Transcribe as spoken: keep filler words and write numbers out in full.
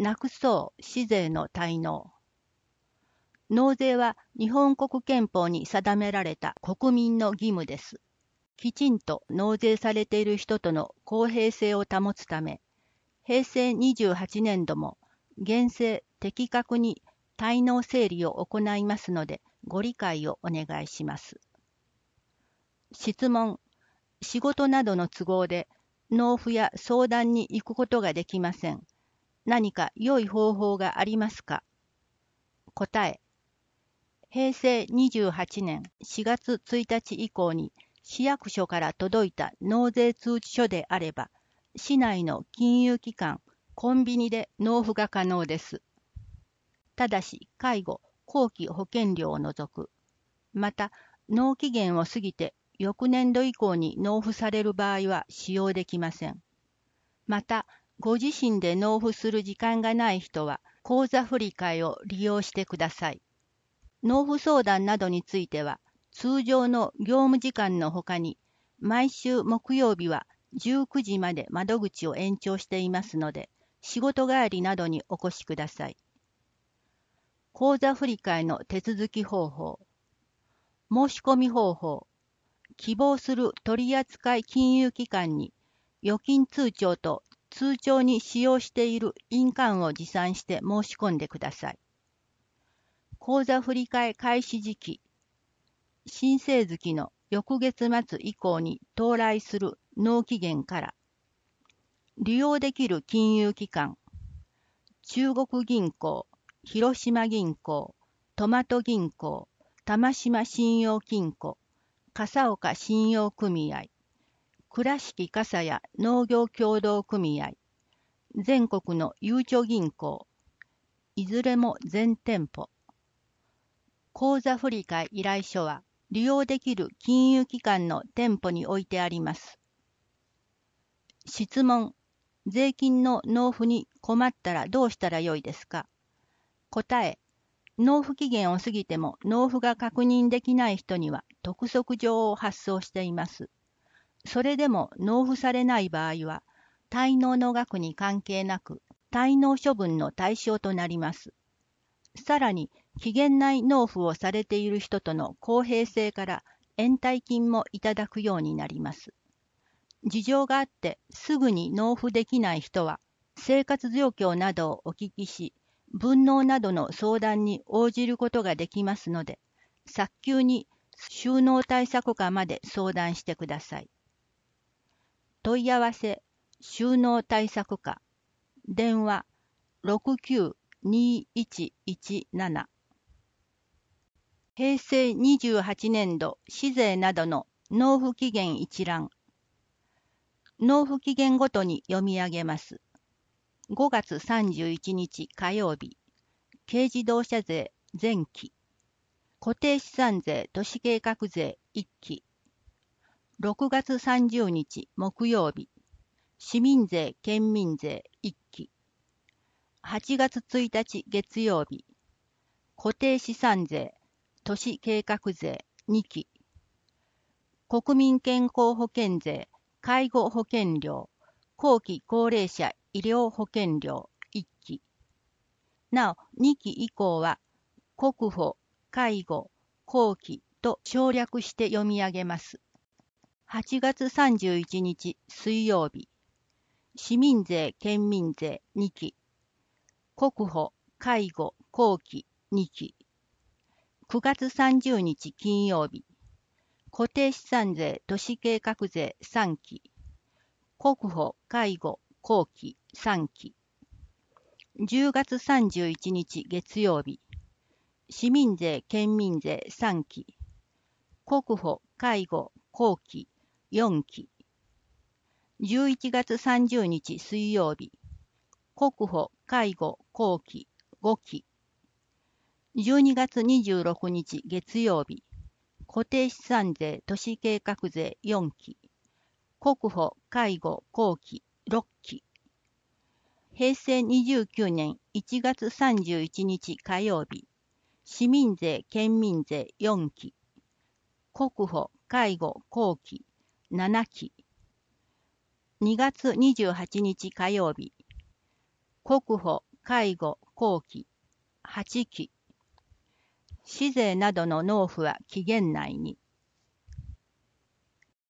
なくそう市税の滞納。納税は日本国憲法に定められた国民の義務です。きちんと納税されている人との公平性を保つため、平成にじゅうはちねんども厳正的確に滞納整理を行いますので、ご理解をお願いします。質問。仕事などの都合で納付や相談に行くことができません。何か良い方法がありますか？答え。平成にじゅうはちねんしがつついたち以降に市役所から届いた納税通知書であれば、市内の金融機関、コンビニで納付が可能です。ただし、介護、後期保険料を除く。また、納期限を過ぎて翌年度以降に納付される場合は使用できません。また、ご自身で納付する時間がない人は、口座振替を利用してください。納付相談などについては、通常の業務時間のほかに、毎週木曜日はじゅうくじまで窓口を延長していますので、仕事帰りなどにお越しください。口座振替の手続き方法。申し込み方法。希望する取扱金融機関に預金通帳と通帳に使用している印鑑を持参して申し込んでください。口座振替開始時期。申請月の翌月末以降に到来する納期限から。利用できる金融機関。中国銀行、広島銀行、トマト銀行、玉島信用金庫、笠岡信用組合、倉敷笠谷農業協同組合、全国のゆうちょ銀行、いずれも全店舗。口座振替依頼書は利用できる金融機関の店舗に置いてあります。質問。税金の納付に困ったらどうしたらよいですか？答え。納付期限を過ぎても納付が確認できない人には督促状を発送しています。それでも納付されない場合は、滞納の額に関係なく、滞納処分の対象となります。さらに、期限内納付をされている人との公平性から延滞金もいただくようになります。事情があってすぐに納付できない人は、生活状況などをお聞きし、分納などの相談に応じることができますので、早急に収納対策課まで相談してください。問い合わせ、収納対策課、電話 ろくきゅうにいちいちなな。平成にじゅうはちねんど市税などの納付期限一覧。納付期限ごとに読み上げます。ごがつさんじゅういちにち火曜日、軽自動車税前期、固定資産税都市計画税いっき、ろくがつさんじゅうにち木曜日、市民税県民税いっき、はちがつついたち月曜日、固定資産税都市計画税にき、国民健康保険税介護保険料後期高齢者医療保険料いっき。なお、にき以降は、国保、介護、後期と省略して読み上げます。はちがつさんじゅういちにち水曜日、市民税県民税にき、国保、介護、後期にき。くがつさんじゅうにち金曜日、固定資産税都市計画税さんき、国保、介護、後期さんき。じゅうがつさんじゅういちにち月曜日、市民税県民税さんき、国保、介護、後期よんき。じゅういちがつさんじゅうにち水曜日、国保、介護、後期ごき。じゅうにがつにじゅうろくにち月曜日、固定資産税都市計画税よんき、国保、介護、後期ろっき。平成にじゅうきゅうねんいちがつさんじゅういちにち火曜日、市民税県民税よんき、国保、介護、後期ななき。にがつにじゅうはちにち火曜日、国保、 介護後期、はちき、市税などの納付は期限内に。